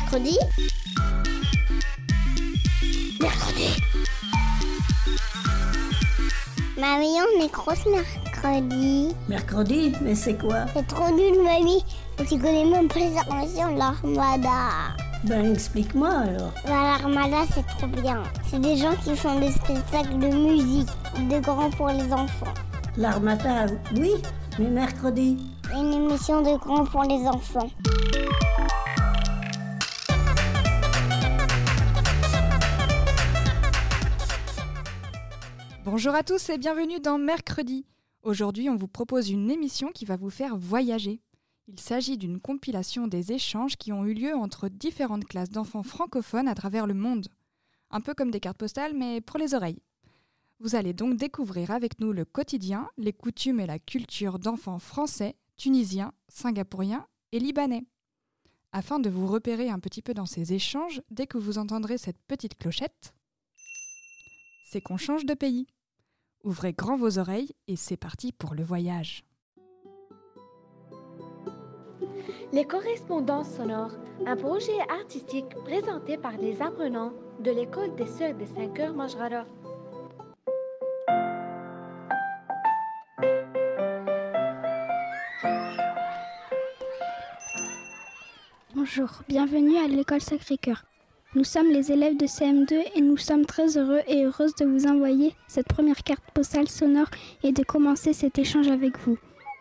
Mercredi. Mamie, on est grosse mercredi. Mercredi? Mais c'est quoi? C'est trop nul, mamie. Tu connais même pas les armations de l'Armada. Ben, explique-moi alors. L'Armada, c'est trop bien. C'est des gens qui font des spectacles de musique, de grands pour les enfants. L'Armada, oui, mais mercredi? Une émission de grands pour les enfants. Bonjour à tous et bienvenue dans Mercredi. Aujourd'hui, on vous propose une émission qui va vous faire voyager. Il s'agit d'une compilation des échanges qui ont eu lieu entre différentes classes d'enfants francophones à travers le monde. Un peu comme des cartes postales, mais pour les oreilles. Vous allez donc découvrir avec nous le quotidien, les coutumes et la culture d'enfants français, tunisiens, singapouriens et libanais. Afin de vous repérer un petit peu dans ces échanges, dès que vous entendrez cette petite clochette, c'est qu'on change de pays. Ouvrez grand vos oreilles et c'est parti pour le voyage. Les correspondances sonores, un projet artistique présenté par les apprenants de l'école des sœurs des 5 heures Majrara. Bonjour, bienvenue à l'école Sacré-Cœur. Nous sommes les élèves de CM2 et nous sommes très heureux et heureuses de vous envoyer cette première carte postale sonore et de commencer cet échange avec vous.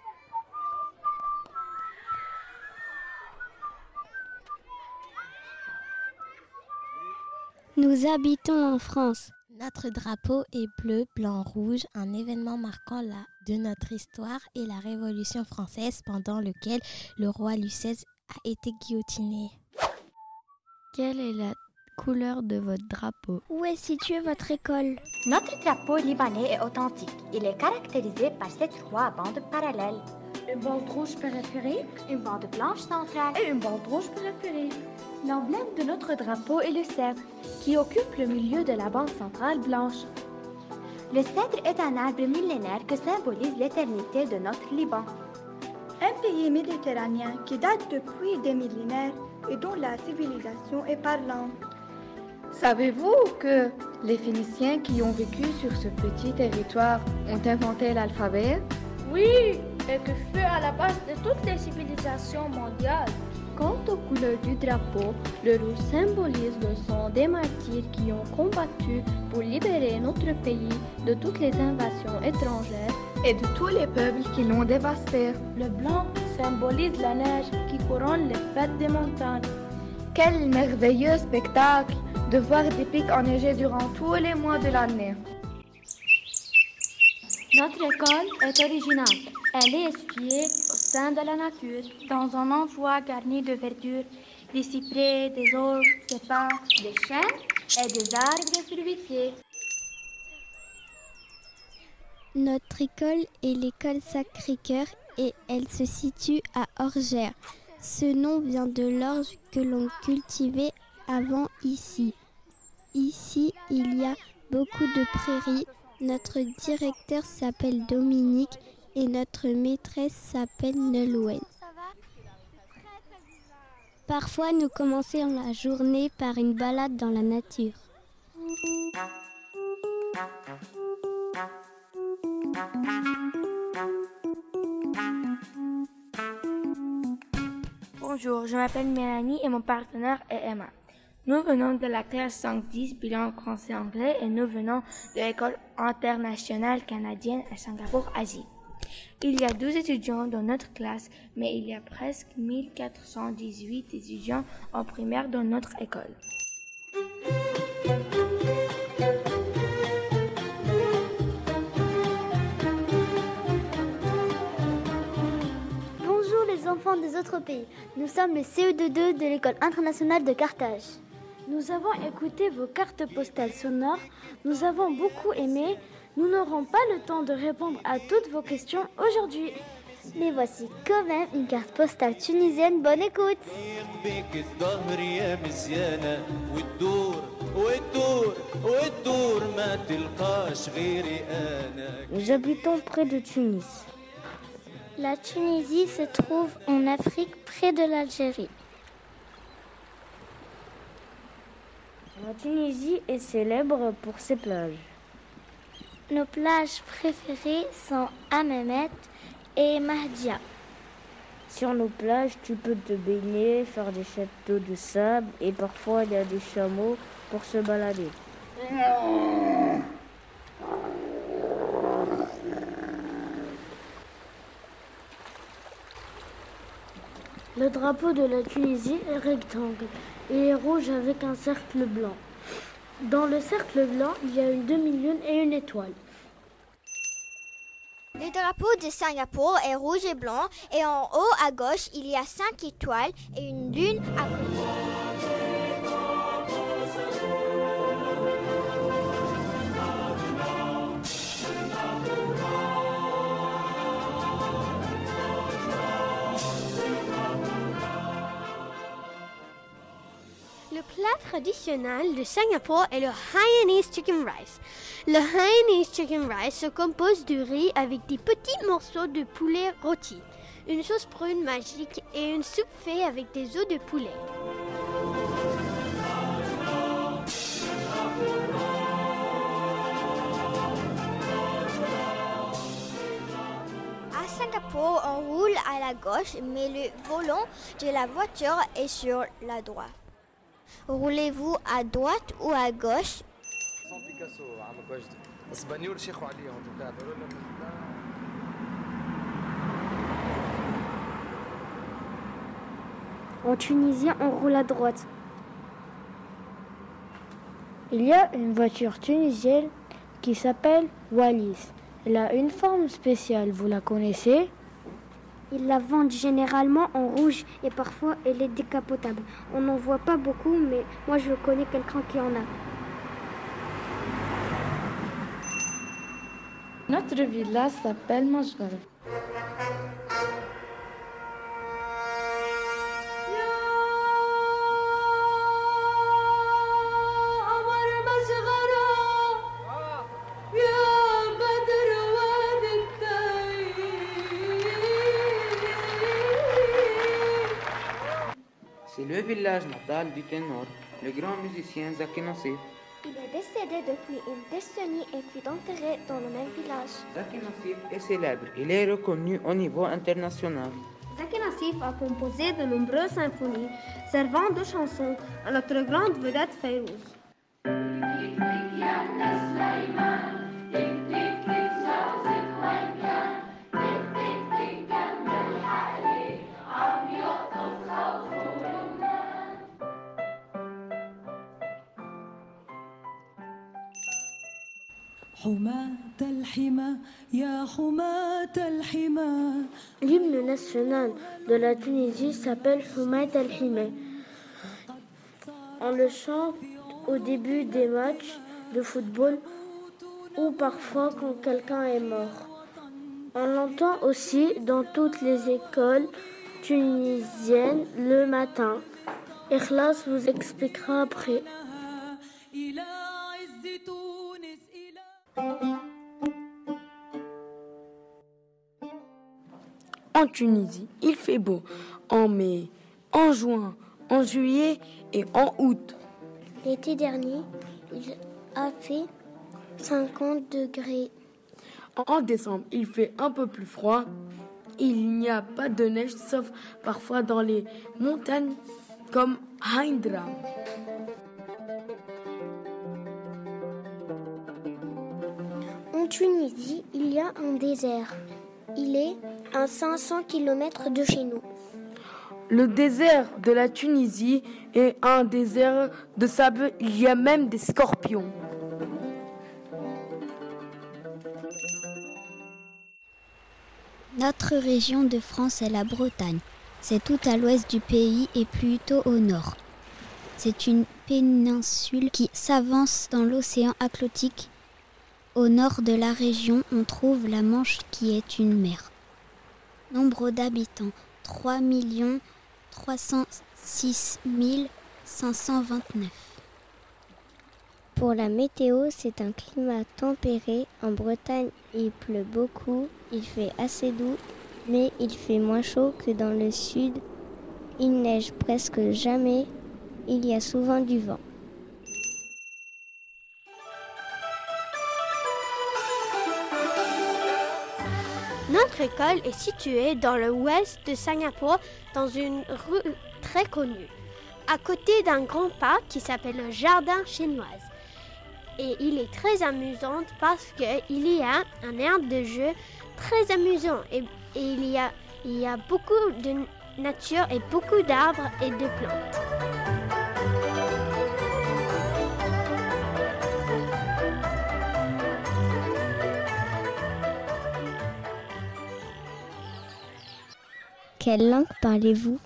Nous habitons en France. Notre drapeau est bleu, blanc, rouge, un événement marquant de notre histoire et la Révolution française pendant lequel le roi Louis XVI a été guillotiné. Quelle est la couleur de votre drapeau? Où est située votre école? Notre drapeau libanais est authentique. Il est caractérisé par 7 trois bandes parallèles. Une bande rouge périphérique, une bande blanche centrale et une bande rouge périphérique. L'emblème de notre drapeau est le cèdre, qui occupe le milieu de la bande centrale blanche. Le cèdre est un arbre millénaire que symbolise l'éternité de notre Liban. Un pays méditerranéen qui date depuis des millénaires et dont la civilisation est parlante. Savez-vous que les Phéniciens qui ont vécu sur ce petit territoire ont inventé l'alphabet? Oui, et que fut à la base de toutes les civilisations mondiales. Quant aux couleurs du drapeau, le rouge symbolise le sang des martyrs qui ont combattu pour libérer notre pays de toutes les invasions étrangères et de tous les peuples qui l'ont dévasté. Le blanc symbolise la neige qui couronne les fêtes des montagnes. Quel merveilleux spectacle de voir des pics enneigés durant tous les mois de l'année. Notre école est originale. Elle est située au sein de la nature, dans un endroit garni de verdure, des cyprès, des aulnes, des pins, des chênes et des arbres fruitiers. Notre école est l'école Sacré-Cœur et elle se situe à Orgères. Ce nom vient de l'orge que l'on cultivait avant ici. Ici, il y a beaucoup de prairies. Notre directeur s'appelle Dominique et notre maîtresse s'appelle Nolwenn. Parfois, nous commençons la journée par une balade dans la nature. Bonjour, je m'appelle Mélanie et mon partenaire est Emma. Nous venons de la classe 510 bilan français-anglais et nous venons de l'école internationale canadienne à Singapour, Asie. Il y a 12 étudiants dans notre classe, mais il y a presque 1418 étudiants en primaire dans notre école. Bonjour les enfants des autres pays. Nous sommes le CE2 de l'école internationale de Carthage. Nous avons écouté vos cartes postales sonores, nous avons beaucoup aimé. Nous n'aurons pas le temps de répondre à toutes vos questions aujourd'hui. Mais voici quand même une carte postale tunisienne. Bonne écoute. Nous habitons près de Tunis. La Tunisie se trouve en Afrique près de l'Algérie. La Tunisie est célèbre pour ses plages. Nos plages préférées sont Hammamet et Mahdia. Sur nos plages, tu peux te baigner, faire des châteaux de sable et parfois il y a des chameaux pour se balader. Le drapeau de la Tunisie est rectangle et est rouge avec un cercle blanc. Dans le cercle blanc, il y a une demi-lune et une étoile. Le drapeau de Singapour est rouge et blanc et en haut à gauche, il y a 5 étoiles et une lune à côté. Le plat traditionnel de Singapour est le Hainanese Chicken Rice. Le Hainanese Chicken Rice se compose de riz avec des petits morceaux de poulet rôti, une sauce brune magique et une soupe faite avec des os de poulet. À Singapour, on roule à la gauche, mais le volant de la voiture est sur la droite. Roulez-vous à droite ou à gauche? En Tunisie, on roule à droite. Il y a une voiture tunisienne qui s'appelle Wallis. Elle a une forme spéciale, vous la connaissez? Ils la vendent généralement en rouge et parfois elle est décapotable. On n'en voit pas beaucoup, mais moi je connais quelqu'un qui en a. Notre village s'appelle Majgar. C'est le village natal du ténor, le grand musicien Zaki Nassif. Il est décédé depuis une décennie et fut enterré dans le même village. Zaki Nassif est célèbre, il est reconnu au niveau international. Zaki Nassif a composé de nombreuses symphonies servant de chansons à notre grande vedette Fayrouz. L'hymne national de la Tunisie s'appelle Houmayt al-Himay. On le chante au début des matchs de football ou parfois quand quelqu'un est mort. On l'entend aussi dans toutes les écoles tunisiennes le matin. Ikhlas vous expliquera après. En Tunisie, il fait beau en mai, en juin, en juillet et en août. L'été dernier, il a fait 50 degrés. En décembre, il fait un peu plus froid. Il n'y a pas de neige sauf parfois dans les montagnes comme Haindra. En Tunisie, il y a un désert. Il est à 500 km de chez nous. Le désert de la Tunisie est un désert de sable. Il y a même des scorpions. Notre région de France est la Bretagne. C'est tout à l'ouest du pays et plutôt au nord. C'est une péninsule qui s'avance dans l'océan Atlantique. Au nord de la région, on trouve la Manche qui est une mer. Nombre d'habitants, 3 306 529. Pour la météo, c'est un climat tempéré. En Bretagne, il pleut beaucoup, il fait assez doux, mais il fait moins chaud que dans le sud. Il neige presque jamais, il y a souvent du vent. Notre école est située dans l'ouest de Singapour, dans une rue très connue, à côté d'un grand parc qui s'appelle le Jardin chinois. Et il est très amusant parce qu'il y a un aire de jeu très amusant. Et il y a beaucoup de nature et beaucoup d'arbres et de plantes. Quelle langue parlez-vous?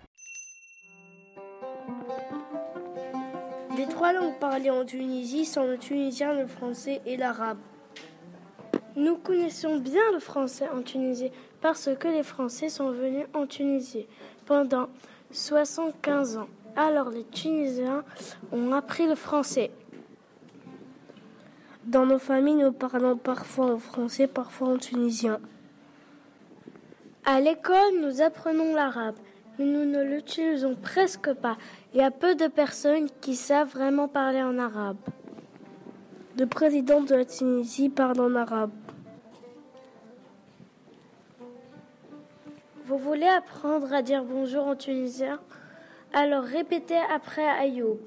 Les 3 langues parlées en Tunisie sont le tunisien, le français et l'arabe. Nous connaissons bien le français en Tunisie parce que les Français sont venus en Tunisie pendant 75 ans. Alors les Tunisiens ont appris le français. Dans nos familles, nous parlons parfois en français, parfois en tunisien. À l'école, nous apprenons l'arabe, mais nous ne l'utilisons presque pas. Il y a peu de personnes qui savent vraiment parler en arabe. Le président de la Tunisie parle en arabe. Vous voulez apprendre à dire bonjour en tunisien? Alors répétez après Ayoub.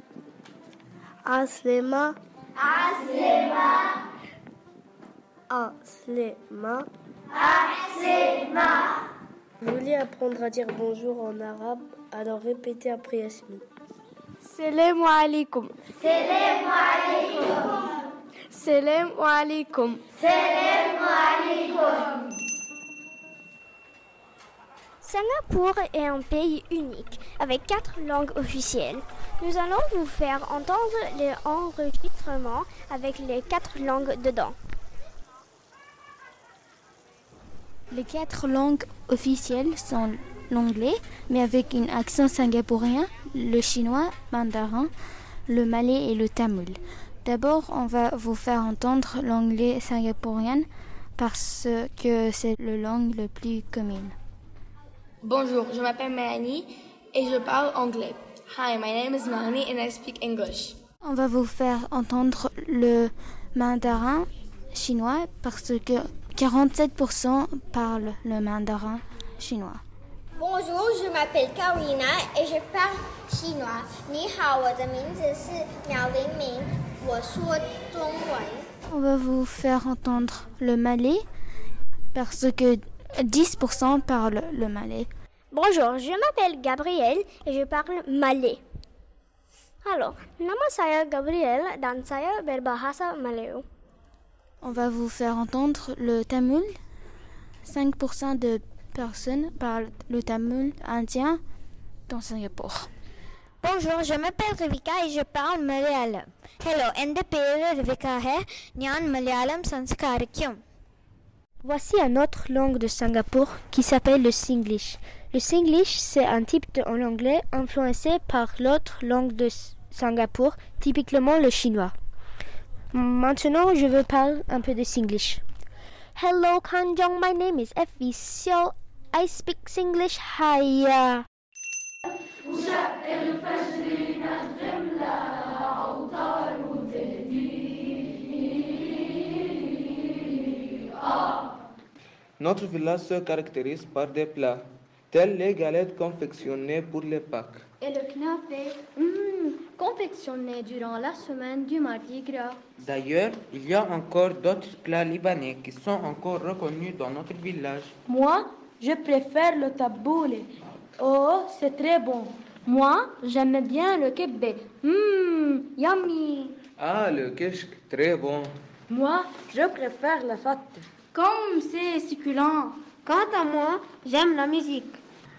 Aslema. Aslema. Aslema. Aslema. Vous voulez apprendre à dire bonjour en arabe? Alors répétez après Yasmine. Salam alaikum. Salam alaikum. Salam alaikum. Salam alaikum. Singapour est un pays unique, avec 4 langues officielles. Nous allons vous faire entendre les enregistrements avec les 4 langues dedans. Les 4 langues officielles sont l'anglais, mais avec un accent singapourien, le chinois, mandarin, le malais et le tamoul. D'abord, on va vous faire entendre l'anglais singapourien parce que c'est la langue la plus commune. Bonjour, je m'appelle Mélanie et je parle anglais. Hi, my name is Melanie and I speak English. On va vous faire entendre le mandarin chinois parce que 47% parlent le mandarin chinois. Bonjour, je m'appelle Karina et je parle chinois. 你好，我的名字是苗玲玲，我说中文。 On va vous faire entendre le malais parce que 10% parlent le malais. Bonjour, je m'appelle Gabriel et je parle malais. Halo, nama saya Gabriel dan saya berbahasa Melayu. On va vous faire entendre le tamoul. 5% de personnes parlent le tamoul indien dans Singapour. Bonjour, je m'appelle Rivika et je parle malayalam. Hello, എൻ്റെ പേര് Rivika है. ഞാൻ മലയാളം സംസാരിക്കും. Voici une autre langue de Singapour qui s'appelle le Singlish. Le Singlish, c'est un type de anglais influencé par l'autre langue de Singapour, typiquement le chinois. Maintenant, je veux parler un peu de Singlish. Hello, Kanjong, my name is Effie, so I speak Singlish. Hiya. Notre village se caractérise par des plats, tels les galettes confectionnées pour les Pâques. Et le knappé, confectionné durant la semaine du Mardi Gras. D'ailleurs, il y a encore d'autres plats libanais qui sont encore reconnus dans notre village. Moi, je préfère le taboulé. Oh, c'est très bon. Moi, j'aime bien le kebbe. Yummy. Ah, le kishk, très bon. Moi, je préfère la fatte. Comme c'est succulent. Quant à moi, j'aime la musique.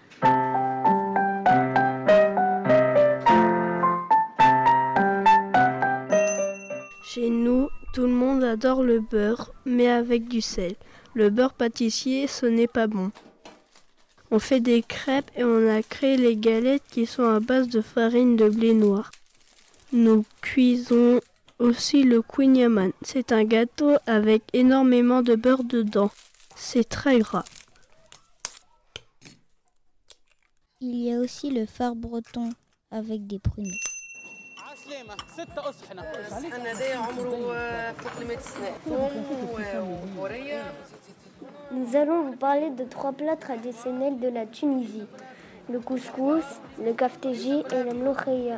Chez nous, tout le monde adore le beurre, mais avec du sel. Le beurre pâtissier, ce n'est pas bon. On fait des crêpes et on a créé les galettes qui sont à base de farine de blé noir. Nous cuisons aussi le kouign-amann. C'est un gâteau avec énormément de beurre dedans. C'est très gras. Il y a aussi le phare breton avec des pruneaux. Nous allons vous parler de 3 plats traditionnels de la Tunisie. Le couscous, le kafteji et le mloukhia.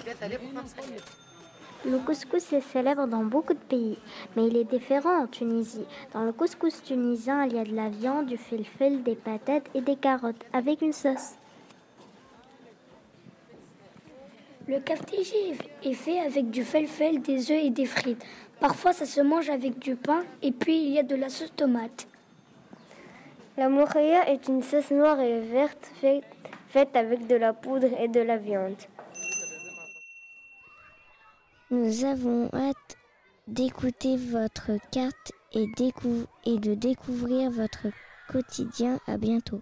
Le couscous est célèbre dans beaucoup de pays, mais il est différent en Tunisie. Dans le couscous tunisien, il y a de la viande, du felfel, des patates et des carottes, avec une sauce. Le kafteji est fait avec du felfel, des œufs et des frites. Parfois, ça se mange avec du pain et puis il y a de la sauce tomate. La mloukhia est une sauce noire et verte faite avec de la poudre et de la viande. Nous avons hâte d'écouter votre carte et de découvrir votre quotidien. À bientôt.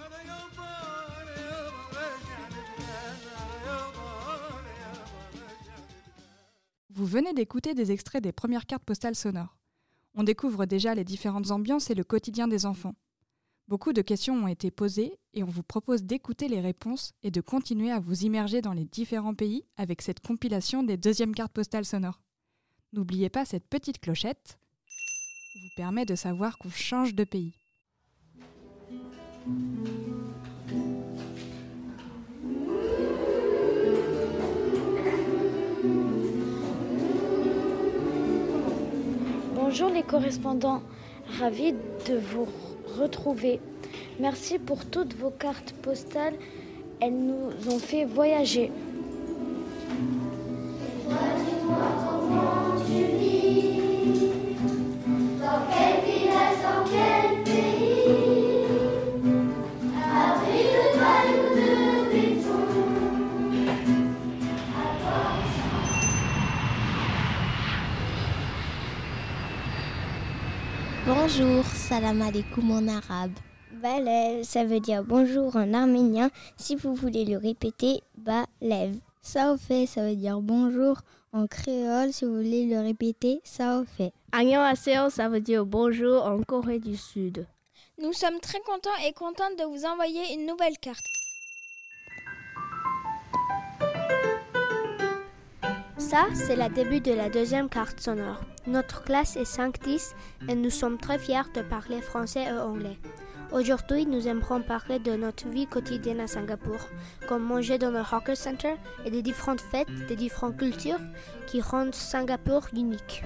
Vous venez d'écouter des extraits des premières cartes postales sonores. On découvre déjà les différentes ambiances et le quotidien des enfants. Beaucoup de questions ont été posées et on vous propose d'écouter les réponses et de continuer à vous immerger dans les différents pays avec cette compilation des deuxièmes cartes postales sonores. N'oubliez pas cette petite clochette vous permet de savoir qu'on change de pays. Bonjour les correspondants, ravis de vous retrouver. Merci pour toutes vos cartes postales, elles nous ont fait voyager. Dis-moi comment tu vis, dans quel village, dans quel pays, abri de paille ou de béton. Bonjour, salam alaikum en arabe. Balev, ça veut dire bonjour en arménien. Si vous voulez le répéter, Balev. Saofé, ça veut dire bonjour en créole. Si vous voulez le répéter, Saofé. Annyeonghaseyo, ça veut dire bonjour en Corée du Sud. Nous sommes très contents et contentes de vous envoyer une nouvelle carte. Ça, c'est le début de la deuxième carte sonore. Notre classe est 5-10 et nous sommes très fiers de parler français et anglais. Aujourd'hui, nous aimerons parler de notre vie quotidienne à Singapour, comme manger dans le Hawker Center et des différentes fêtes, des différentes cultures qui rendent Singapour unique.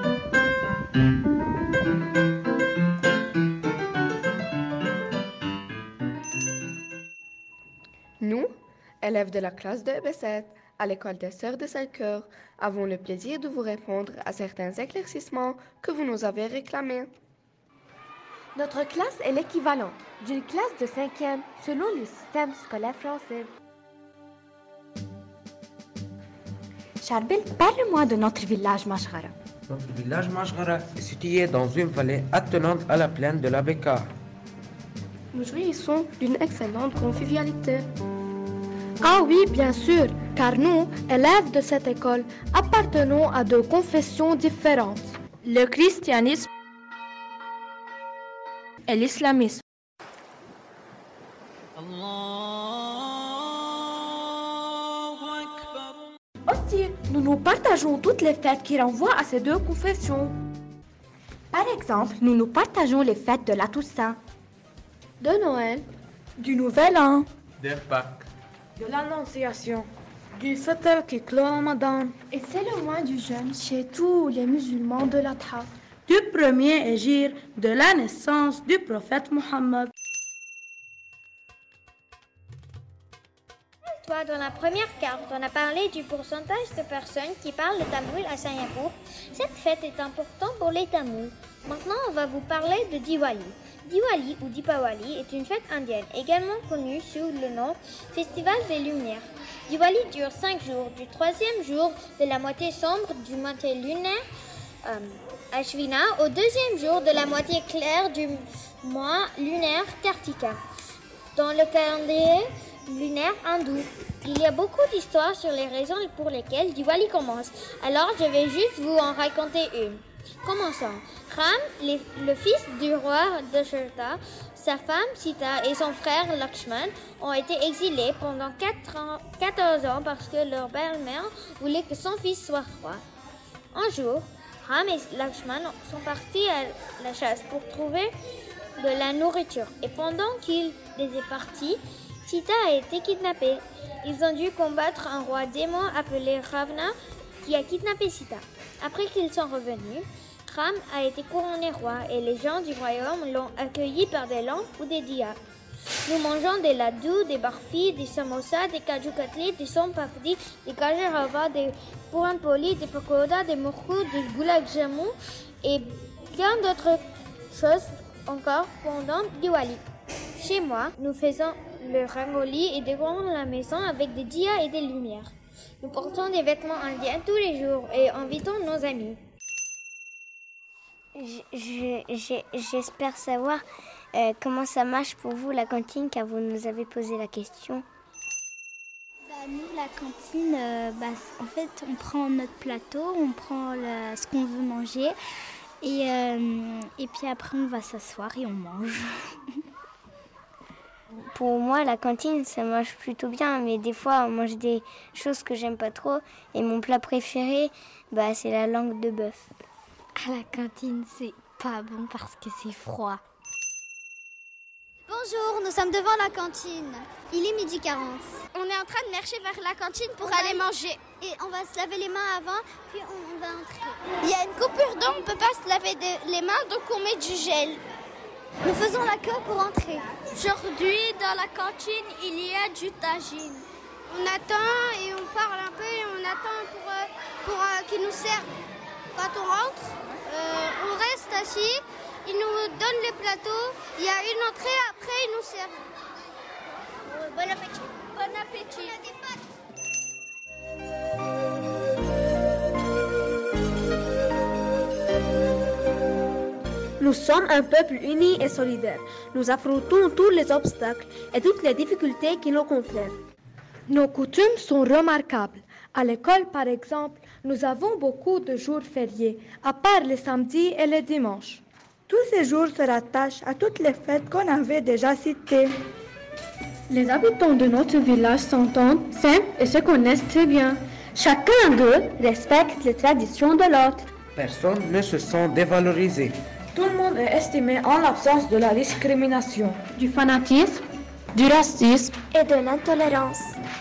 Nous, élèves de la classe de B7, à l'école des Sœurs de Saint-Cœur, avons le plaisir de vous répondre à certains éclaircissements que vous nous avez réclamés. Notre classe est l'équivalent d'une classe de 5e selon le système scolaire français. Charbil, parle-moi de notre village Mashghara. Notre village Mashghara est situé dans une vallée attenante à la plaine de la Bekaa. Nous jouissons d'une excellente convivialité. Ah oui, bien sûr, car nous, élèves de cette école, appartenons à 2 confessions différentes. Le christianisme et l'islamisme. Aussi, nous partageons toutes les fêtes qui renvoient à ces 2 confessions. Par exemple, nous partageons les fêtes de la Toussaint, de Noël, du Nouvel An, de Pâques, de l'Annonciation, du Fitr qui clôt Ramadan. Et c'est le mois du jeûne chez tous les musulmans de l'Adha. Du premier hégire de la naissance du prophète Mohammed. Dans la première carte, on a parlé du pourcentage de personnes qui parlent le tamoul à Singapour. Cette fête est importante pour les Tamouls. Maintenant, on va vous parler de Diwali. Diwali ou Dipawali est une fête indienne, également connue sous le nom Festival des Lumières. Diwali dure 5 jours, du 3e jour de la moitié sombre du moitié lunaire Ashvina au 2e jour de la moitié claire du mois lunaire Kartika. Dans le calendrier lunaire hindou, il y a beaucoup d'histoires sur les raisons pour lesquelles Diwali commence. Alors je vais juste vous en raconter une. Commençons. Ram, le fils du roi Dasharatha, sa femme Sita et son frère Lakshman ont été exilés pendant 14 ans parce que leur belle-mère voulait que son fils soit roi. Un jour, Ram et Lakshman sont partis à la chasse pour trouver de la nourriture. Et pendant qu'ils étaient partis, Sita a été kidnappée. Ils ont dû combattre un roi démon appelé Ravana qui a kidnappé Sita. Après qu'ils sont revenus, Ram a été couronné roi et les gens du royaume l'ont accueilli par des lampes ou des diyas. Nous mangeons des ladous, des barfis, des samosas, des kaju katli, des son papdi, des gajar halwa, des puran poli, des pakoda, des murkou, des gulab jamun et bien d'autres choses encore pendant Diwali. Chez moi, nous faisons le rangoli et décorons la maison avec des diyas et des lumières. Nous portons des vêtements indiens tous les jours et invitons nos amis. J'espère savoir comment ça marche pour vous la cantine, car vous nous avez posé la question. Nous, la cantine, en fait, on prend notre plateau, on prend ce qu'on veut manger et puis après on va s'asseoir et on mange. Pour moi, la cantine, ça marche plutôt bien, mais des fois, on mange des choses que j'aime pas trop. Et mon plat préféré, c'est la langue de bœuf. À la cantine, c'est pas bon parce que c'est froid. Bonjour, nous sommes devant la cantine. Il est 12h40. On est en train de marcher vers la cantine pour aller manger. Et on va se laver les mains avant, puis on va entrer. Il y a une coupure d'eau, on ne peut pas se laver les mains, donc on met du gel. Nous faisons la queue pour entrer. Aujourd'hui, dans la cantine, il y a du tagine. On attend et on parle un peu et on attend pour qu'ils nous servent. Quand on rentre, on reste assis, ils nous donnent les plateaux, il y a une entrée, après ils nous servent. Bon appétit. Bon appétit. Il y a des pâtes. Nous sommes un peuple uni et solidaire. Nous affrontons tous les obstacles et toutes les difficultés qui nous contraignent. Nos coutumes sont remarquables. À l'école, par exemple, nous avons beaucoup de jours fériés, à part les samedis et les dimanches. Tous ces jours se rattachent à toutes les fêtes qu'on avait déjà citées. Les habitants de notre village s'entendent, s'aiment et se connaissent très bien. Chacun d'eux respecte les traditions de l'autre. Personne ne se sent dévalorisé. Tout le monde est estimé en l'absence de la discrimination, du fanatisme, du racisme et de l'intolérance.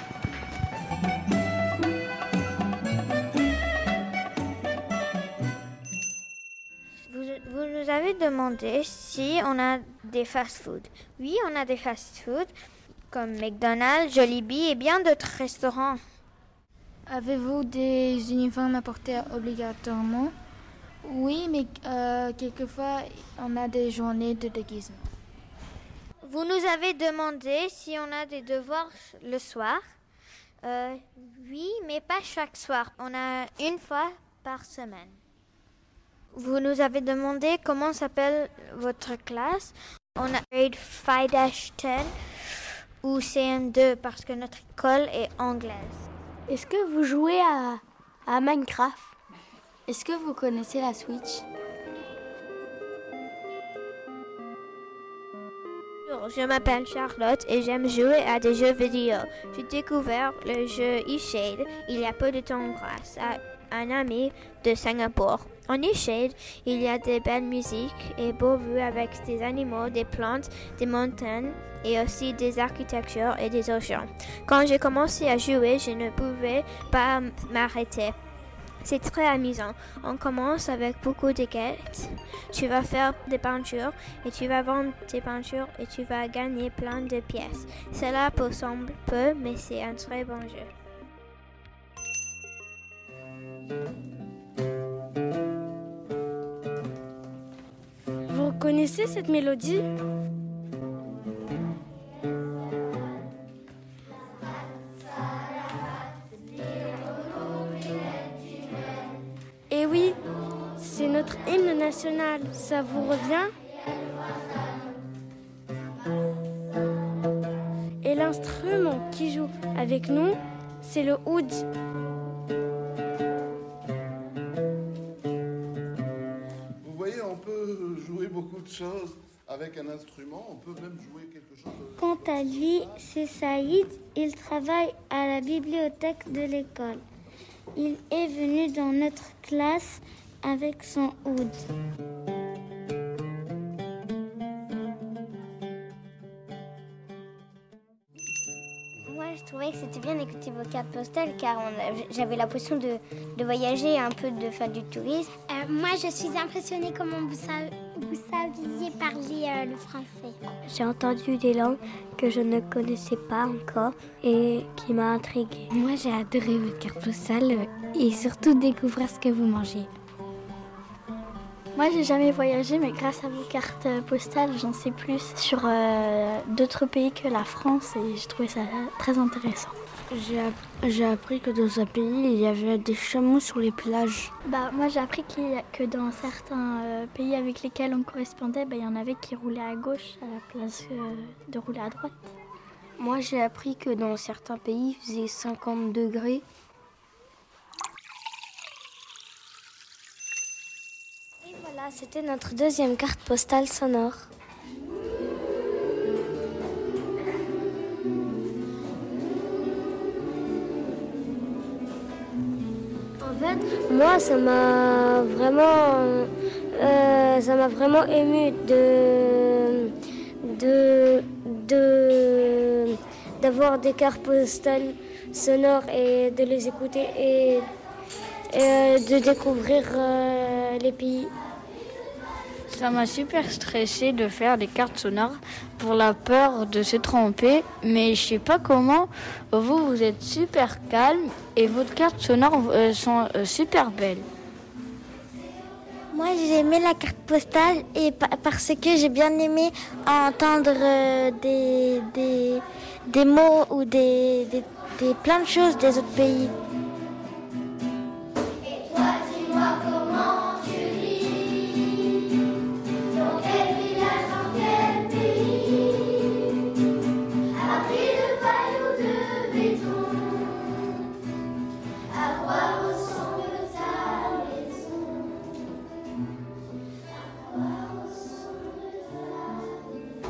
Vous nous avez demandé si on a des fast-food. Oui, on a des fast-food comme McDonald's, Jollibee et bien d'autres restaurants. Avez-vous des uniformes à porter obligatoirement? Oui, mais quelquefois, on a des journées de déguisement. Vous nous avez demandé si on a des devoirs le soir. Oui, mais pas chaque soir. On a une fois par semaine. Vous nous avez demandé comment s'appelle votre classe. On a grade 5-10 ou CM2 parce que notre école est anglaise. Est-ce que vous jouez à Minecraft? Est-ce que vous connaissez la Switch? Bonjour, je m'appelle Charlotte et j'aime jouer à des jeux vidéo. J'ai découvert le jeu eShade il y a peu de temps grâce à un ami de Singapour. En eShade, il y a des belles musiques et beaux vues avec des animaux, des plantes, des montagnes et aussi des architectures et des océans. Quand j'ai commencé à jouer, je ne pouvais pas m'arrêter. C'est très amusant. On commence avec beaucoup de quêtes. Tu vas faire des peintures et tu vas vendre tes peintures et tu vas gagner plein de pièces. Cela peut sembler peu, mais c'est un très bon jeu. Vous connaissez cette mélodie? Eh oui, c'est notre hymne national. Ça vous revient? Et l'instrument qui joue avec nous, c'est le oud. Vous voyez, on peut jouer beaucoup de choses avec un instrument. On peut même jouer quelque chose. Quant à lui, c'est Saïd. Il travaille à la bibliothèque de l'école. Il est venu dans notre classe avec son oud. bien écouté vos cartes postales car j'avais l'impression de voyager, un peu de faire du tourisme. Moi, je suis impressionnée comment vous saviez parler le français. J'ai entendu des langues que je ne connaissais pas encore et qui m'a intriguée. Moi, j'ai adoré votre carte postale et surtout découvrir ce que vous mangez. Moi, j'ai jamais voyagé, mais grâce à vos cartes postales, j'en sais plus sur d'autres pays que la France et j'ai trouvé ça très intéressant. J'ai appris que dans un pays, il y avait des chameaux sur les plages. Moi, j'ai appris que dans certains pays avec lesquels on correspondait, il y en avait qui roulaient à gauche à la place de rouler à droite. Moi, j'ai appris que dans certains pays, il faisait 50 degrés. Et voilà, c'était notre deuxième carte postale sonore. En fait, moi, ça m'a vraiment émue d'avoir des cartes postales sonores et de les écouter et de découvrir les pays. Ça m'a super stressée de faire des cartes sonores pour la peur de se tromper, mais je sais pas comment. Vous êtes super calme et vos cartes sonores sont super belles. Moi, j'ai aimé la carte postale et parce que j'ai bien aimé entendre des mots ou des plein de choses des autres pays. Et toi, dis-moi comment tu vis, dans quel village, dans quel pays, abri de paille ou de béton, à quoi ressemble ta maison, à quoi ressemble ta maison.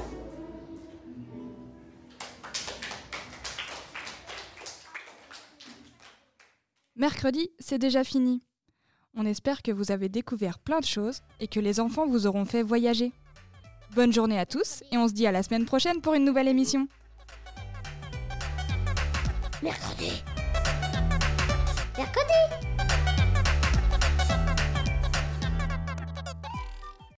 Mercredi, c'est déjà fini. On espère que vous avez découvert plein de choses et que les enfants vous auront fait voyager. Bonne journée à tous et on se dit à la semaine prochaine pour une nouvelle émission. Mercredi.